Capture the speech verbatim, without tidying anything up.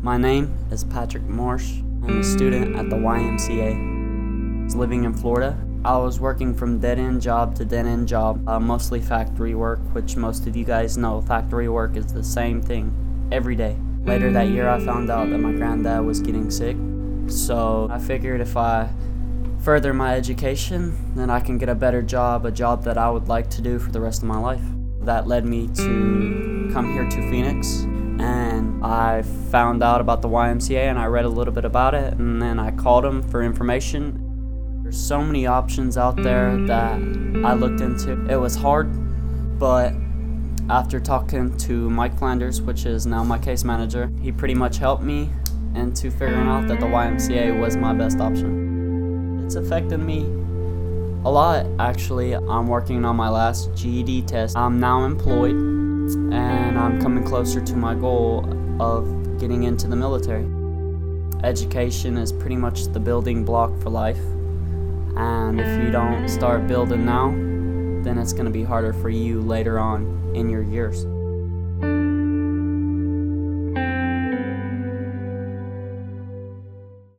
My name is Patrick Marsh. I'm a student at the Y M C A. I was living in Florida. I was working from dead-end job to dead-end job, uh, mostly factory work, which most of you guys know factory work is the same thing every day. Later that year, I found out that my granddad was getting sick, so I figured if I further my education, then I can get a better job, a job that I would like to do for the rest of my life. That led me to come here to Phoenix, and I found out about the Y M C A and I read a little bit about it, and then I called them for information. There's so many options out there that I looked into. It was hard, but after talking to Mike Flanders, which is now my case manager, he pretty much helped me into figuring out that the Y M C A was my best option. It's affected me a lot, actually. I'm working on my last G E D test. I'm now employed, and I'm coming closer to my goal of getting into the military. Education is pretty much the building block for life, and if you don't start building now, then it's going to be harder for you later on in your years.